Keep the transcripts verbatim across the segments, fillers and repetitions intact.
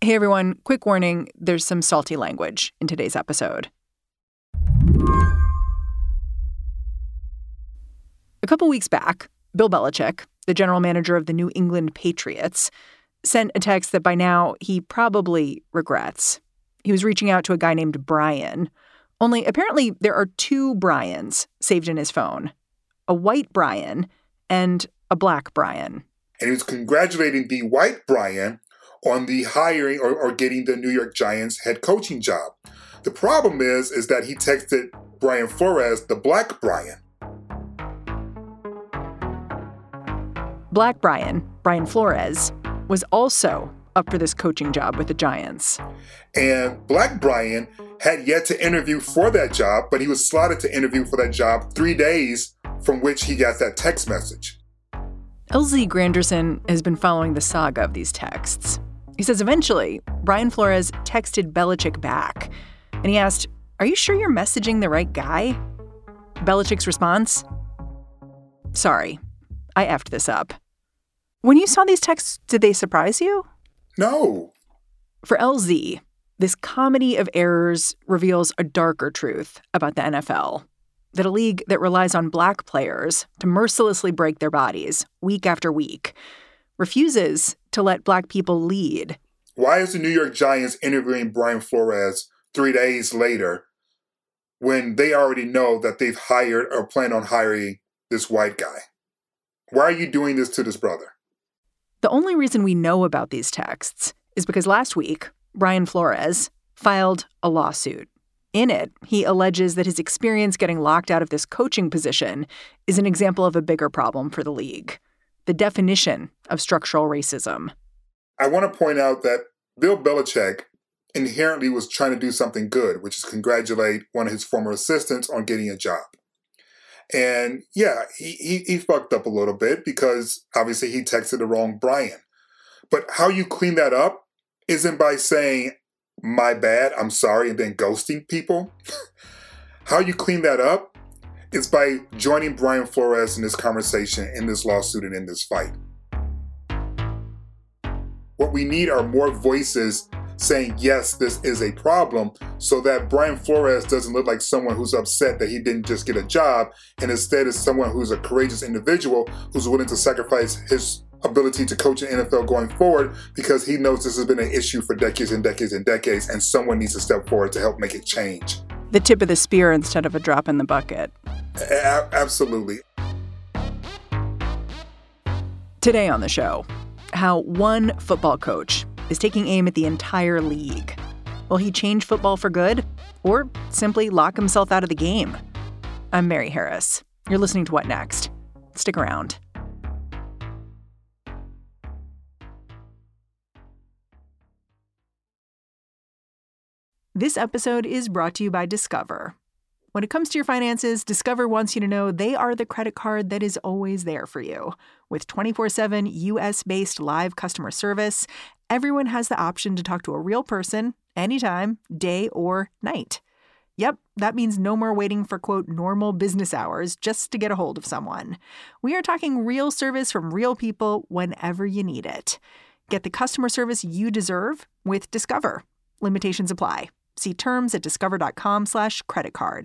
Hey, everyone. Quick warning. There's some salty language in today's episode. A couple weeks back, Bill Belichick, the general manager of the New England Patriots, sent a text that by now he probably regrets. He was reaching out to a guy named Brian. Only apparently there are two Brians saved in his phone, a white Brian and a black Brian. And he was congratulating the white Brian on the hiring or, or getting the New York Giants head coaching job. The problem is, is that he texted Brian Flores, the black Brian. Black Brian, Brian Flores, was also up for this coaching job with the Giants. And black Brian had yet to interview for that job, but he was slotted to interview for that job three days from which he got that text message. L Z Granderson has been following the saga of these texts. He says eventually, Brian Flores texted Belichick back, and he asked, "Are you sure you're messaging the right guy?" Belichick's response, "Sorry, I effed this up." When you saw these texts, did they surprise you? No. For L Z, this comedy of errors reveals a darker truth about the N F L, that a league that relies on black players to mercilessly break their bodies week after week refuses to let black people lead. Why is the New York Giants interviewing Brian Flores three days later when they already know that they've hired or plan on hiring this white guy? Why are you doing this to this brother? The only reason we know about these texts is because last week, Brian Flores filed a lawsuit. In it, he alleges that his experience getting locked out of this coaching position is an example of a bigger problem for the league, the definition of structural racism. I want to point out that Bill Belichick inherently was trying to do something good, which is congratulate one of his former assistants on getting a job. And yeah, he, he, he fucked up a little bit because obviously he texted the wrong Brian. But how you clean that up isn't by saying, "My bad, I'm sorry," and then ghosting people. How you clean that up is by joining Brian Flores in this conversation, in this lawsuit, and in this fight. What we need are more voices saying, yes, this is a problem, so that Brian Flores doesn't look like someone who's upset that he didn't just get a job, and instead is someone who's a courageous individual who's willing to sacrifice his ability to coach in the N F L going forward because he knows this has been an issue for decades and decades and decades, and someone needs to step forward to help make it change. The tip of the spear instead of a drop in the bucket. A- absolutely. Today on the show, how one football coach is taking aim at the entire league. Will he change football for good or simply lock himself out of the game? I'm Mary Harris. You're listening to What Next? Stick around. This episode is brought to you by Discover. When it comes to your finances, Discover wants you to know they are the credit card that is always there for you. With twenty-four seven U S-based live customer service, everyone has the option to talk to a real person anytime, day or night. Yep, that means no more waiting for, quote, normal business hours just to get a hold of someone. We are talking real service from real people whenever you need it. Get the customer service you deserve with Discover. Limitations apply. See terms at discover.com slash credit card.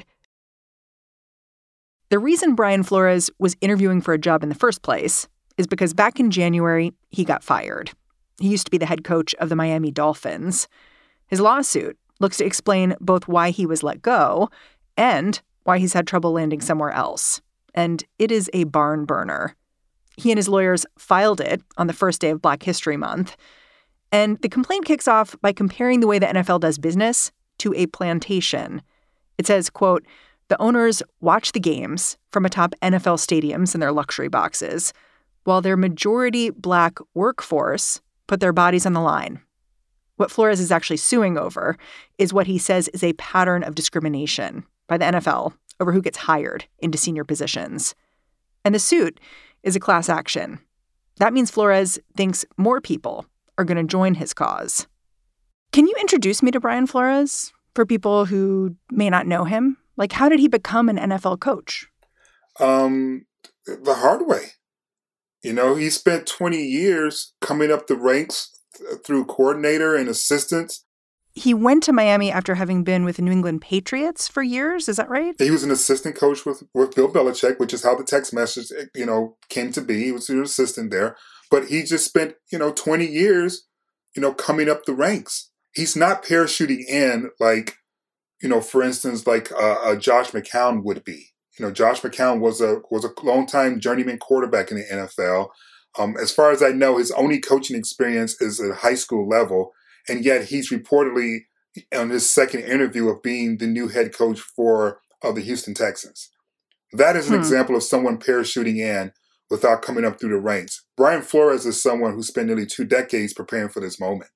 The reason Brian Flores was interviewing for a job in the first place is because back in January, he got fired. He used to be the head coach of the Miami Dolphins. His lawsuit looks to explain both why he was let go and why he's had trouble landing somewhere else. And it is a barn burner. He and his lawyers filed it on the first day of Black History Month. And the complaint kicks off by comparing the way the N F L does business to a plantation. It says, quote, "The owners watch the games from atop N F L stadiums in their luxury boxes, while their majority Black workforce put their bodies on the line." What Flores is actually suing over is what he says is a pattern of discrimination by the N F L over who gets hired into senior positions. And the suit is a class action. That means Flores thinks more people are going to join his cause. Can you introduce me to Brian Flores for people who may not know him? Like, how did he become an N F L coach? Um, the hard way. You know, he spent twenty years coming up the ranks through coordinator and assistants. He went to Miami after having been with the New England Patriots for years. Is that right? He was an assistant coach with, with Bill Belichick, which is how the text message, you know, came to be. He was an assistant there. But he just spent, you know, twenty years, you know, coming up the ranks. He's not parachuting in like, you know, for instance, like uh, uh, Josh McCown would be. You know, Josh McCown was a was a long-time journeyman quarterback in the N F L. Um, as far as I know, his only coaching experience is at high school level, and yet he's reportedly on his second interview of being the new head coach for uh, the Houston Texans. That is an hmm. example of someone parachuting in without coming up through the ranks. Brian Flores is someone who spent nearly two decades preparing for this moment.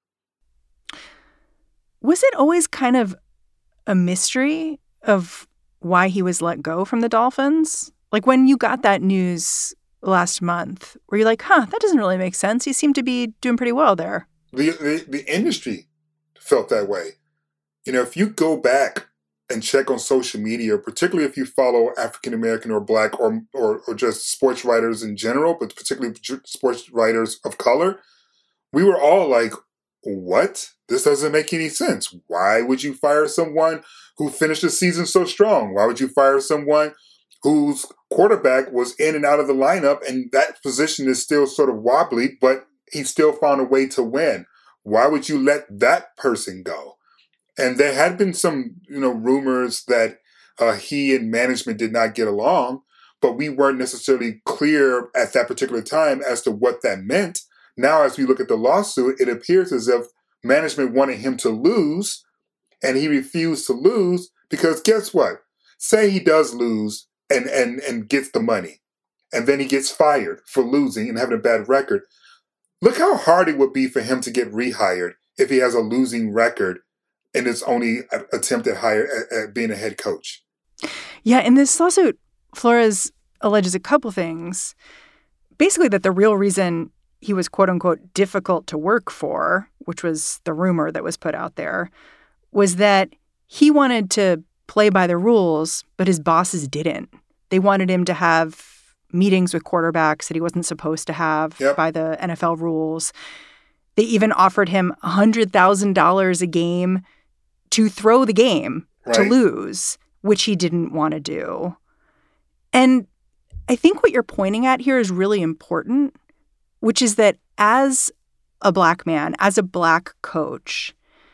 Was it always kind of a mystery of why he was let go from the Dolphins? Like when you got that news last month, were you like, huh, that doesn't really make sense. He seemed to be doing pretty well there. The, the the industry felt that way. You know, if you go back and check on social media, particularly if you follow African American or Black or, or or just sports writers in general, but particularly sports writers of color, we were all like, what? This doesn't make any sense. Why would you fire someone who finished the season so strong? Why would you fire someone whose quarterback was in and out of the lineup and that position is still sort of wobbly, but he still found a way to win? Why would you let that person go? And there had been some, you know, rumors that uh, he and management did not get along, but we weren't necessarily clear at that particular time as to what that meant. Now, as we look at the lawsuit, it appears as if management wanted him to lose, and he refused to lose because guess what? Say he does lose and, and, and gets the money, and then he gets fired for losing and having a bad record. Look how hard it would be for him to get rehired if he has a losing record in his only attempt at, hire, at, at being a head coach. Yeah, in this lawsuit, Flores alleges a couple things. Basically that the real reason he was, quote unquote, difficult to work for, which was the rumor that was put out there, was that he wanted to play by the rules, but his bosses didn't. They wanted him to have meetings with quarterbacks that he wasn't supposed to have yep. by the N F L rules. They even offered him one hundred thousand dollars a game to throw the game, right. to lose, which he didn't want to do. And I think what you're pointing at here is really important, which is that as a Black man, as a Black coach,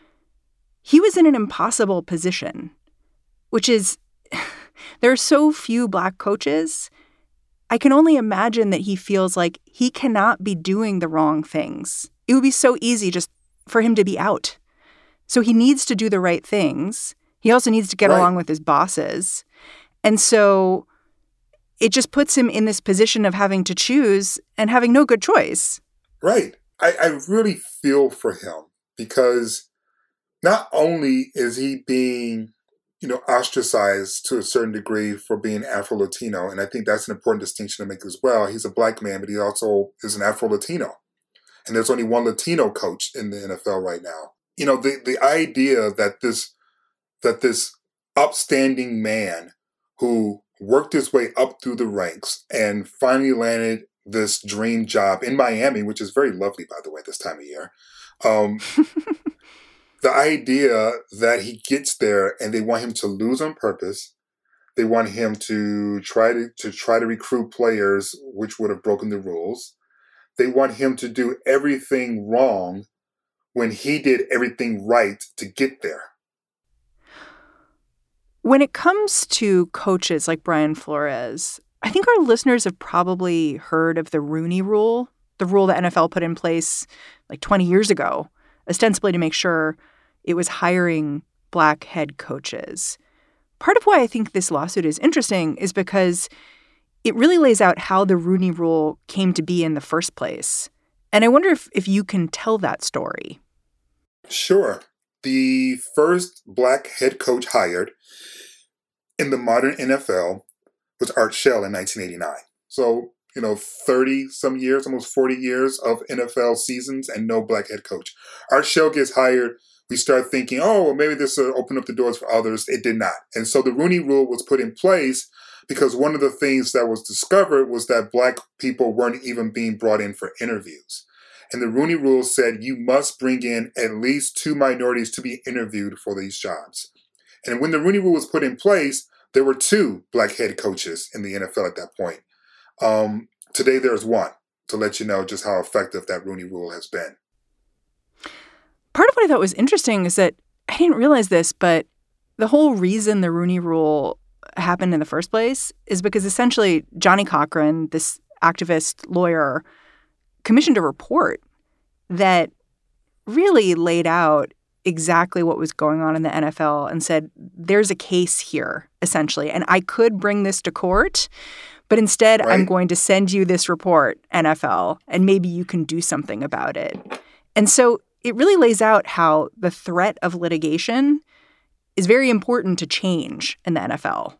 he was in an impossible position, which is there are so few Black coaches. I can only imagine that he feels like he cannot be doing the wrong things. It would be so easy just for him to be out. So he needs to do the right things. He also needs to get right. along with his bosses. And so it just puts him in this position of having to choose and having no good choice. Right. I, I really feel for him because not only is he being, you know, ostracized to a certain degree for being Afro-Latino, and I think that's an important distinction to make as well. He's a Black man, but he also is an Afro-Latino. And there's only one Latino coach in the N F L right now. You know, the, the idea that this that this upstanding man who worked his way up through the ranks and finally landed this dream job in Miami, which is very lovely, by the way, this time of year. Um, the idea that he gets there and they want him to lose on purpose. They want him to try to, to try to recruit players, which would have broken the rules. They want him to do everything wrong when he did everything right to get there. When it comes to coaches like Brian Flores, I think our listeners have probably heard of the Rooney Rule, the rule the N F L put in place like twenty years ago, ostensibly to make sure it was hiring Black head coaches. Part of why I think this lawsuit is interesting is because it really lays out how the Rooney Rule came to be in the first place. And I wonder if, if you can tell that story. Sure. The first Black head coach hired in the modern N F L was Art Shell in nineteen eighty-nine. So, you know, thirty-some years, almost forty years of N F L seasons and no Black head coach. Art Shell gets hired. We start thinking, oh, well, maybe this will open up the doors for others. It did not. And so the Rooney Rule was put in place because one of the things that was discovered was that Black people weren't even being brought in for interviews. And the Rooney Rule said you must bring in at least two minorities to be interviewed for these jobs. And when the Rooney Rule was put in place, there were two black head coaches in the N F L at that point. Um, today, there's one, to let you know just how effective that Rooney Rule has been. Part of what I thought was interesting is that I didn't realize this, but the whole reason the Rooney Rule happened in the first place is because essentially Johnnie Cochran, this activist lawyer, commissioned a report that really laid out exactly what was going on in the N F L and said, there's a case here, essentially, and I could bring this to court, but instead right. I'm going to send you this report, N F L, and maybe you can do something about it. And so it really lays out how the threat of litigation is very important to change in the N F L.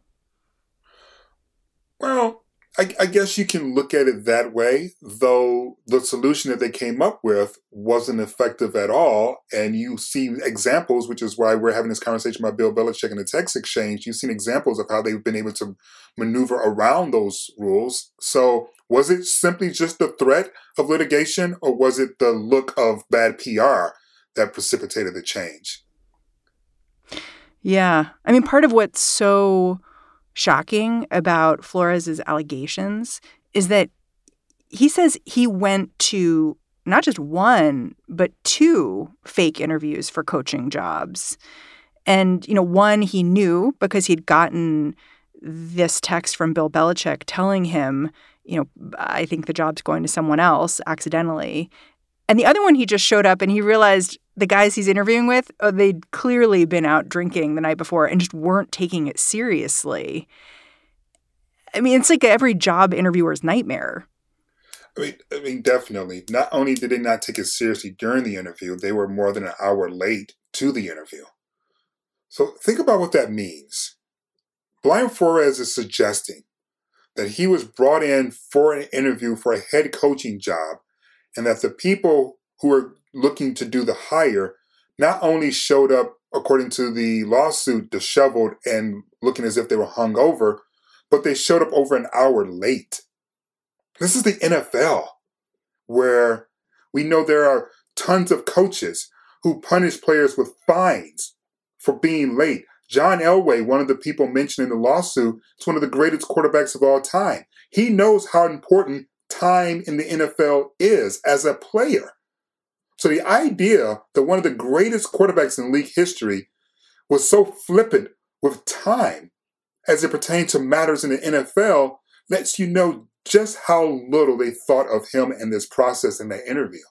Well, I, I guess you can look at it that way, though the solution that they came up with wasn't effective at all. And you see examples, which is why we're having this conversation about Bill Belichick and the text exchange. You've seen examples of how they've been able to maneuver around those rules. So was it simply just the threat of litigation, or was it the look of bad P R that precipitated the change? Yeah. I mean, part of what's so shocking about Flores's allegations is that he says he went to not just one, but two fake interviews for coaching jobs. And, you know, one he knew because he'd gotten this text from Bill Belichick telling him, you know, I think the job's going to someone else accidentally. And the other one, he just showed up and he realized the guys he's interviewing with, oh, they'd clearly been out drinking the night before and just weren't taking it seriously. I mean, it's like every job interviewer's nightmare. I mean, I mean, definitely. Not only did they not take it seriously during the interview, they were more than an hour late to the interview. So think about what that means. Brian Flores is suggesting that he was brought in for an interview for a head coaching job, and that the people who were looking to do the hire not only showed up, according to the lawsuit, disheveled and looking as if they were hungover, but they showed up over an hour late. This is the N F L, where we know there are tons of coaches who punish players with fines for being late. John Elway, one of the people mentioned in the lawsuit, is one of the greatest quarterbacks of all time. He knows how important time in the N F L is as a player. So the idea that one of the greatest quarterbacks in league history was so flippant with time as it pertains to matters in the N F L lets you know just how little they thought of him and this process in that interview.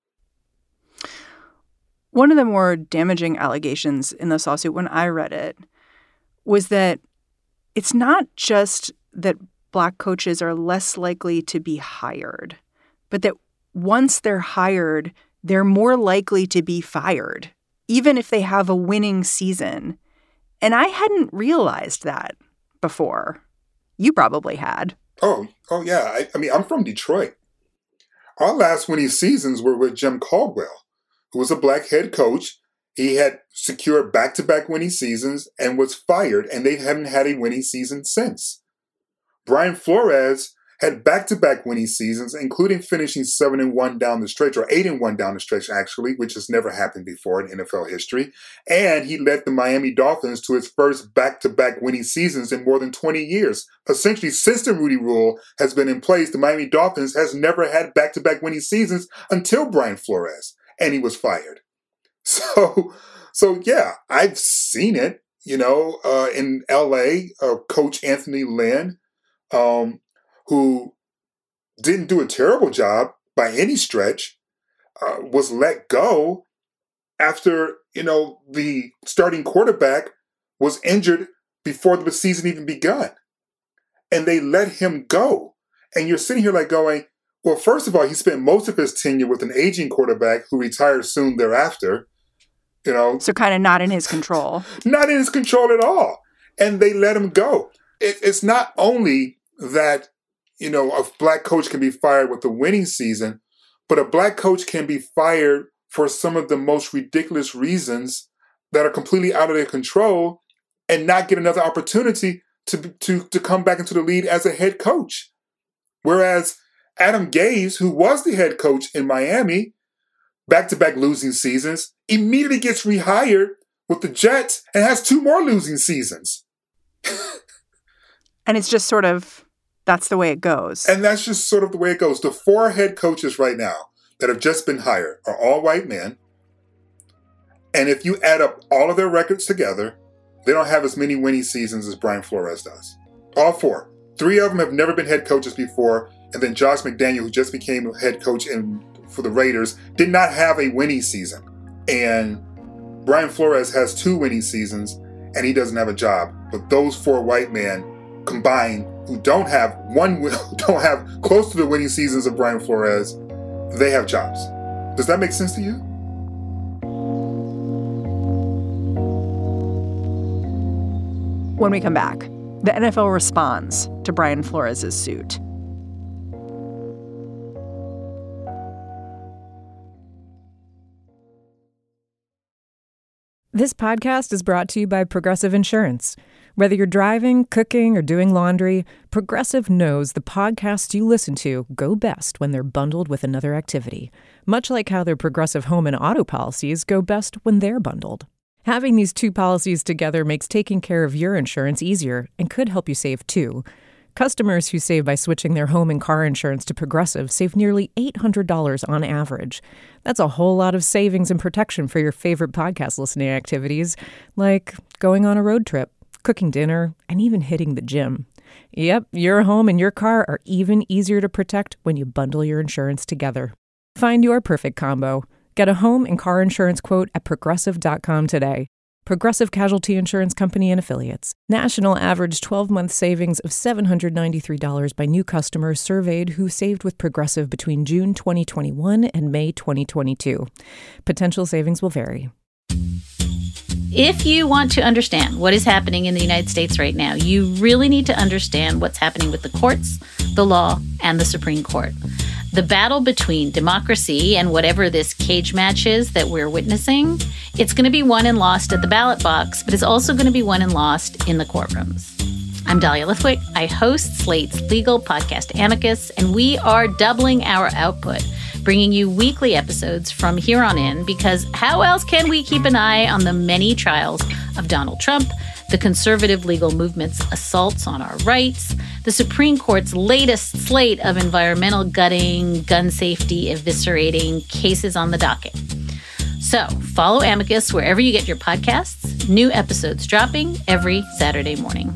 One of the more damaging allegations in this lawsuit, when I read it, was that it's not just that Black coaches are less likely to be hired, but that once they're hired, they're more likely to be fired, even if they have a winning season. And I hadn't realized that before. You probably had. Oh, oh yeah. I, I mean, I'm from Detroit. Our last winning seasons were with Jim Caldwell, who was a Black head coach. He had secured back-to-back winning seasons and was fired, and they haven't had a winning season since. Brian Flores had back-to-back winning seasons, including finishing seven and one down the stretch, or eight and one down the stretch, actually, which has never happened before in N F L history. And he led the Miami Dolphins to its first back-to-back winning seasons in more than twenty years. Essentially, since the Rooney Rule has been in place, the Miami Dolphins has never had back-to-back winning seasons until Brian Flores, and he was fired. So, so yeah, I've seen it, you know, uh, in L A, uh, Coach Anthony Lynn, um, who didn't do a terrible job by any stretch, uh, was let go after, you know, the starting quarterback was injured before the season even begun. And they let him go. And you're sitting here like going, well, first of all, he spent most of his tenure with an aging quarterback who retired soon thereafter. You know, so kind of not in his control. Not in his control at all. And they let him go. It, it's not only that, you know, a Black coach can be fired with a winning season, but a Black coach can be fired for some of the most ridiculous reasons that are completely out of their control and not get another opportunity to, to, to come back into the lead as a head coach. Whereas Adam Gase, who was the head coach in Miami, back-to-back losing seasons, immediately gets rehired with the Jets and has two more losing seasons. And it's just sort of, that's the way it goes. And that's just sort of the way it goes. The four head coaches right now that have just been hired are all white men. And if you add up all of their records together, they don't have as many winning seasons as Brian Flores does. All four. Three of them have never been head coaches before. And then Josh McDaniel, who just became a head coach in, for the Raiders, did not have a winning season. And Brian Flores has two winning seasons, and he doesn't have a job. But those four white men combined, who don't have one, don't have close to the winning seasons of Brian Flores, they have jobs. Does that make sense to you? When we come back, the N F L responds to Brian Flores' suit. This podcast is brought to you by Progressive Insurance. Whether you're driving, cooking, or doing laundry, Progressive knows the podcasts you listen to go best when they're bundled with another activity, much like how their Progressive home and auto policies go best when they're bundled. Having these two policies together makes taking care of your insurance easier and could help you save too. Customers who save by switching their home and car insurance to Progressive save nearly eight hundred dollars on average. That's a whole lot of savings and protection for your favorite podcast listening activities, like going on a road trip, cooking dinner, and even hitting the gym. Yep, your home and your car are even easier to protect when you bundle your insurance together. Find your perfect combo. Get a home and car insurance quote at progressive dot com today. Progressive Casualty Insurance Company and Affiliates. National average twelve-month savings of seven hundred ninety-three dollars by new customers surveyed who saved with Progressive between June twenty twenty-one and May twenty twenty-two. Potential savings will vary. If you want to understand what is happening in the United States right now, you really need to understand what's happening with the courts, the law, and the Supreme Court. The battle between democracy and whatever this cage match is that we're witnessing, it's going to be won and lost at the ballot box, but it's also going to be won and lost in the courtrooms. I'm Dahlia Lithwick. I host Slate's legal podcast Amicus, and we are doubling our output, bringing you weekly episodes from here on in, because how else can we keep an eye on the many trials of Donald Trump, the conservative legal movement's assaults on our rights, the Supreme Court's latest slate of environmental gutting, gun safety eviscerating cases on the docket. So follow Amicus wherever you get your podcasts. New episodes dropping every Saturday morning.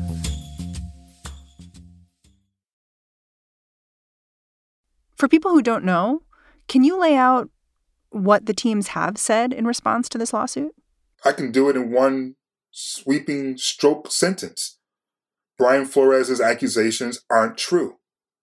For people who don't know, can you lay out what the teams have said in response to this lawsuit? I can do it in one sweeping stroke sentence. Brian Flores' accusations aren't true.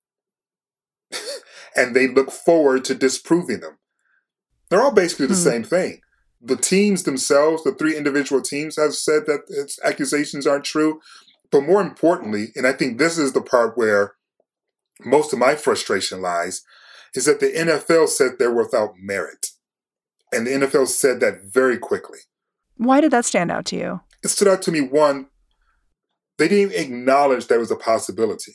And they look forward to disproving them. They're all basically the hmm. same thing. The teams themselves, the three individual teams, have said that its accusations aren't true. But more importantly, and I think this is the part where most of my frustration lies, is that the N F L said they're without merit. And the N F L said that very quickly. Why did that stand out to you? It stood out to me, one, they didn't even acknowledge there was a possibility.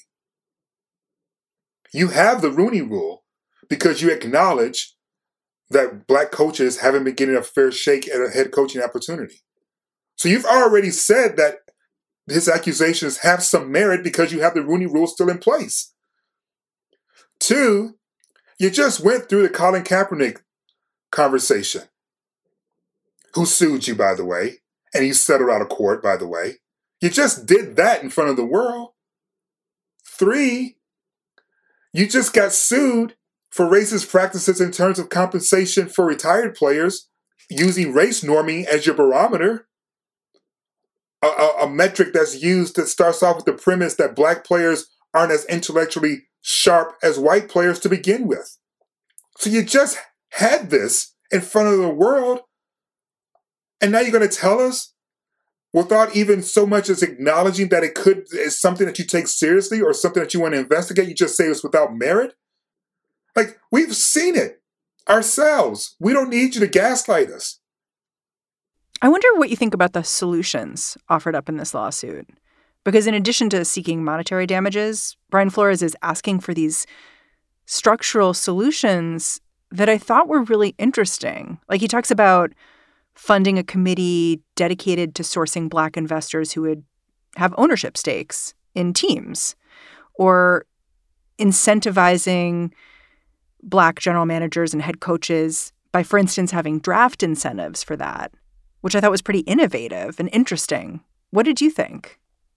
You have the Rooney Rule because you acknowledge that black coaches haven't been getting a fair shake at a head coaching opportunity. So you've already said that his accusations have some merit because you have the Rooney Rule still in place. Two, you just went through the Colin Kaepernick conversation, who sued you, by the way, and he settled out of court, by the way. You just did that in front of the world. Three, you just got sued for racist practices in terms of compensation for retired players using race norming as your barometer, a, a, a metric that's used that starts off with the premise that black players aren't as intellectually sharp as white players to begin with. So you just had this in front of the world, and now you're going to tell us without even so much as acknowledging that it could is something that you take seriously or something that you want to investigate, you just say it's without merit? Like, we've seen it ourselves. We don't need you to gaslight us. I wonder what you think about the solutions offered up in this lawsuit. Because in addition to seeking monetary damages, Brian Flores is asking for these structural solutions that I thought were really interesting. Like he talks about funding a committee dedicated to sourcing Black investors who would have ownership stakes in teams, or incentivizing Black general managers and head coaches by, for instance, having draft incentives for that, which I thought was pretty innovative and interesting. What did you think?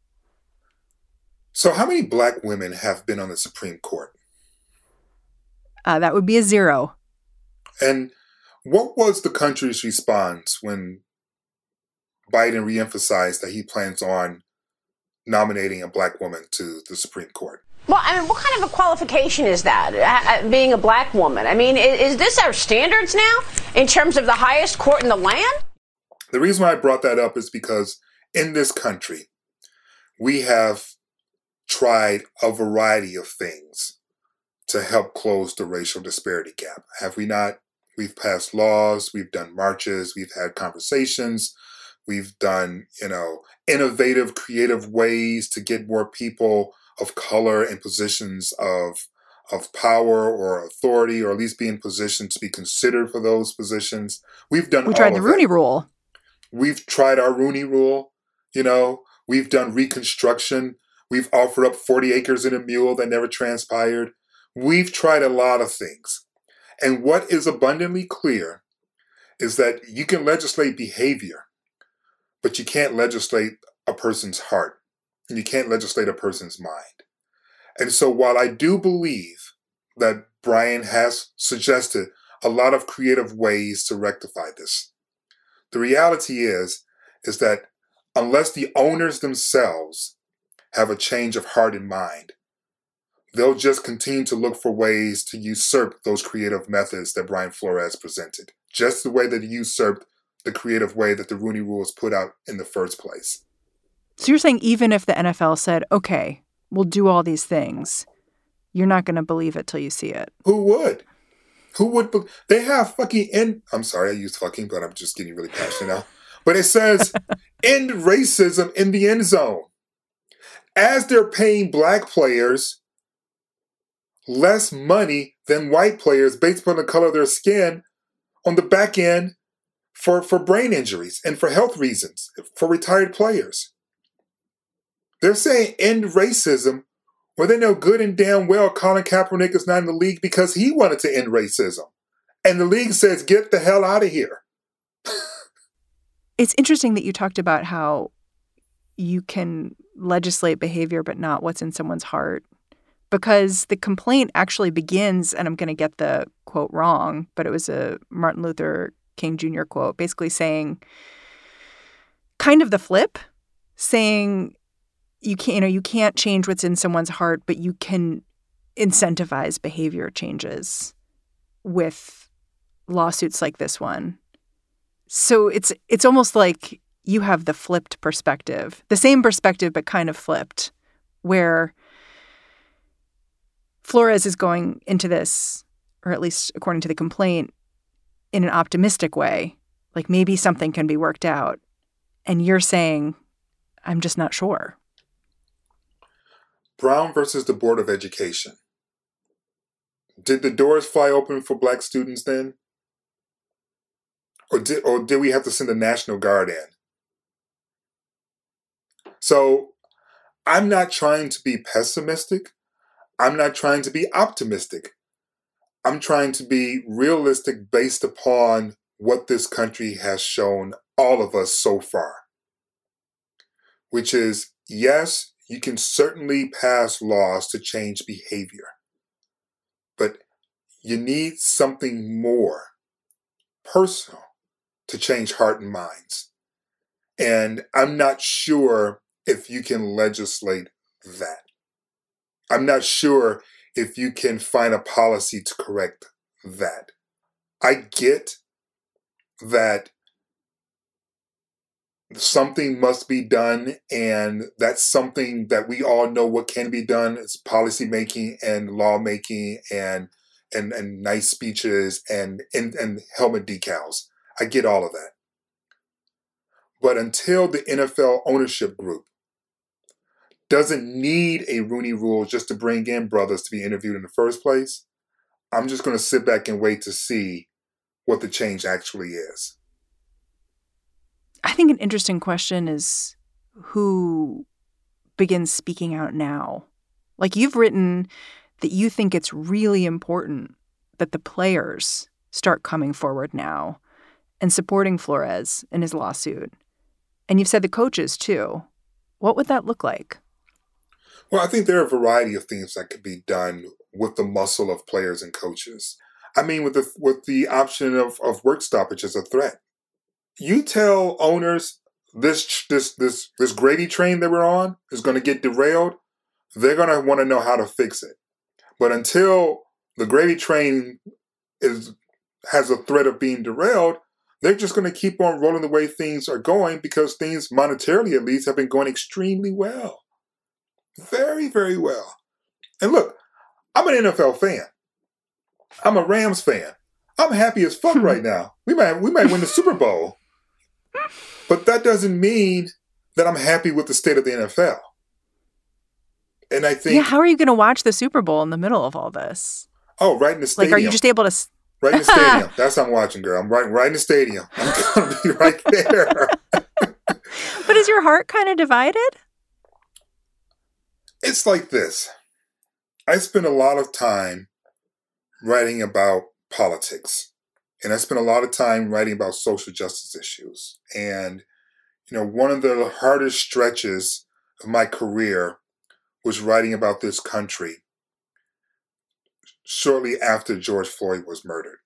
So how many Black women have been on the Supreme Court? Uh, that would be a zero. And what was the country's response when Biden reemphasized that he plans on nominating a Black woman to the Supreme Court? Well, I mean, what kind of a qualification is that, uh, being a Black woman? I mean, is, is this our standards now in terms of the highest court in the land? The reason why I brought that up is because in this country, we have tried a variety of things to help close the racial disparity gap. Have we not? We've passed laws, we've done marches, we've had conversations, we've done, you know, innovative, creative ways to get more people of color in positions of of power or authority, or at least be in position to be considered for those positions. We've done. We tried the Rooney that. Rule. We've tried our Rooney Rule. You know, we've done Reconstruction. We've offered up forty acres and a mule that never transpired. We've tried a lot of things. And what is abundantly clear is that you can legislate behavior, but you can't legislate a person's heart, and you can't legislate a person's mind. And so while I do believe that Brian has suggested a lot of creative ways to rectify this, the reality is, is that unless the owners themselves have a change of heart and mind, they'll just continue to look for ways to usurp those creative methods that Brian Flores presented, just the way that he usurped the creative way that the Rooney Rule was put out in the first place. So you're saying even if the N F L said, okay, we'll do all these things, you're not going to believe it till you see it? Who would? Who would? Be- they have fucking end. I'm sorry, I used fucking, but I'm just getting really passionate now. But it says end racism in the end zone. As they're paying Black players less money than white players based upon the color of their skin on the back end for, for brain injuries and for health reasons, for retired players. They're saying end racism, where they know good and damn well Colin Kaepernick is not in the league because he wanted to end racism. And the league says, get the hell out of here. It's interesting that you talked about how you can legislate behavior but not what's in someone's heart. Because the complaint actually begins, and I'm going to get the quote wrong, but it was a Martin Luther King Junior quote, basically saying kind of the flip, saying you can't, you know, you can't change what's in someone's heart, but you can incentivize behavior changes with lawsuits like this one. So it's it's almost like you have the flipped perspective, the same perspective, but kind of flipped, where Flores is going into this, or at least according to the complaint, in an optimistic way, like maybe something can be worked out. And you're saying, I'm just not sure. Brown versus the Board of Education. Did the doors fly open for Black students then? Or did, or did we have to send the National Guard in? So I'm not trying to be pessimistic. I'm not trying to be optimistic. I'm trying to be realistic based upon what this country has shown all of us so far. Which is, yes, you can certainly pass laws to change behavior. But you need something more personal to change heart and minds. And I'm not sure if you can legislate that. I'm not sure if you can find a policy to correct that. I get that something must be done, and that's something that we all know what can be done is policy making and lawmaking and and and nice speeches and, and and helmet decals. I get all of that. But until the N F L ownership group doesn't need a Rooney Rule just to bring in brothers to be interviewed in the first place, I'm just going to sit back and wait to see what the change actually is. I think an interesting question is who begins speaking out now. Like, you've written that you think it's really important that the players start coming forward now and supporting Flores in his lawsuit. And you've said the coaches, too. What would that look like? Well, I think there are a variety of things that could be done with the muscle of players and coaches. I mean, with the with the option of, of work stoppage as a threat. You tell owners this this this this gravy train that we're on is going to get derailed, they're going to want to know how to fix it. But until the gravy train is has a threat of being derailed, they're just going to keep on rolling the way things are going because things, monetarily at least, have been going extremely well. Very, very well. And look, I'm an N F L fan. I'm a Rams fan. I'm happy as fuck right now. We might we might win the Super Bowl. But that doesn't mean that I'm happy with the state of the N F L. And I think... Yeah, how are you going to watch the Super Bowl in the middle of all this? Oh, right in the stadium. Like, are you just able to... Right in the stadium. That's what I'm watching, girl. I'm right, right in the stadium. I'm going to be right there. But is your heart kind of divided? It's like this. I spend a lot of time writing about politics. And I spent a lot of time writing about social justice issues. And, you know, one of the hardest stretches of my career was writing about this country shortly after George Floyd was murdered.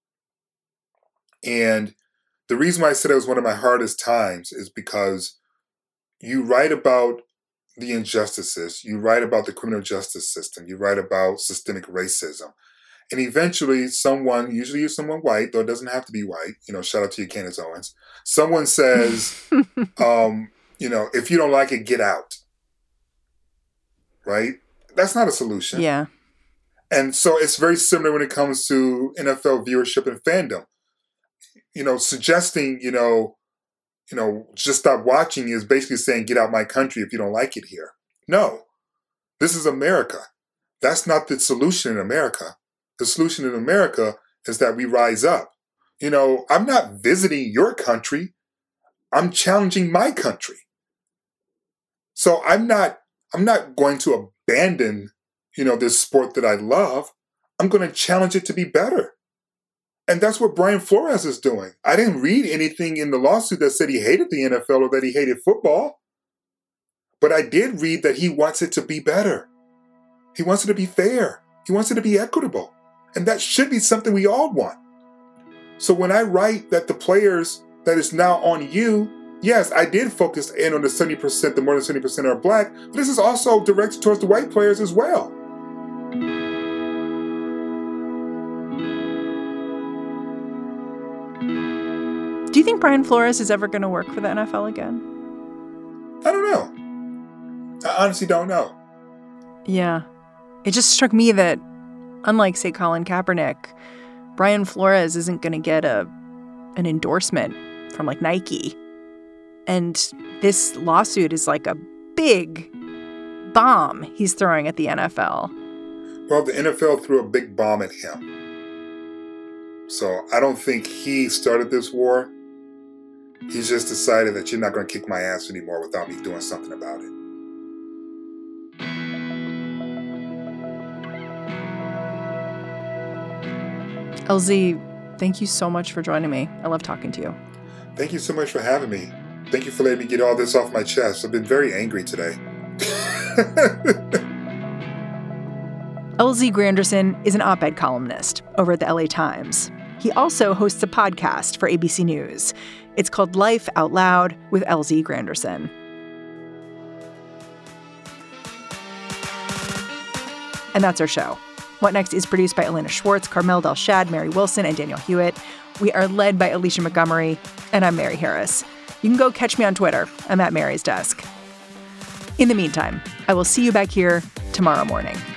And the reason why I said it was one of my hardest times is because you write about the injustices, you write about the criminal justice system, you write about systemic racism. And eventually someone, usually you're someone white, though it doesn't have to be white, you know, shout out to you, Candace Owens. Someone says, um, you know, if you don't like it, get out. Right? That's not a solution. Yeah. And so it's very similar when it comes to N F L viewership and fandom. You know, suggesting, you know, you know, just stop watching is basically saying, get out my country if you don't like it here. No, this is America. That's not the solution in America. The solution in America is that we rise up. You know, I'm not visiting your country. I'm challenging my country. So I'm not, I'm not going to abandon, you know, this sport that I love. I'm going to challenge it to be better. And that's what Brian Flores is doing. I didn't read anything in the lawsuit that said he hated the N F L or that he hated football. But I did read that he wants it to be better. He wants it to be fair. He wants it to be equitable. And that should be something we all want. So when I write that the players that is now on you, yes, I did focus in on the seventy percent, the more than seventy percent are black, but this is also directed towards the white players as well. Do you think Brian Flores is ever going to work for the N F L again? I don't know. I honestly don't know. Yeah. It just struck me that, unlike, say, Colin Kaepernick, Brian Flores isn't going to get a an endorsement from, like, Nike. And this lawsuit is like a big bomb he's throwing at the N F L. Well, the N F L threw a big bomb at him. So I don't think he started this war. He's just decided that you're not going to kick my ass anymore without me doing something about it. L Z, thank you so much for joining me. I love talking to you. Thank you so much for having me. Thank you for letting me get all this off my chest. I've been very angry today. L Z Granderson is an op-ed columnist over at the L A Times. He also hosts a podcast for A B C News. It's called Life Out Loud with L Z Granderson. And that's our show. What Next is produced by Elena Schwartz, Carmel Delshad, Mary Wilson, and Daniel Hewitt. We are led by Alicia Montgomery, and I'm Mary Harris. You can go catch me on Twitter. I'm at Mary's Desk. In the meantime, I will see you back here tomorrow morning.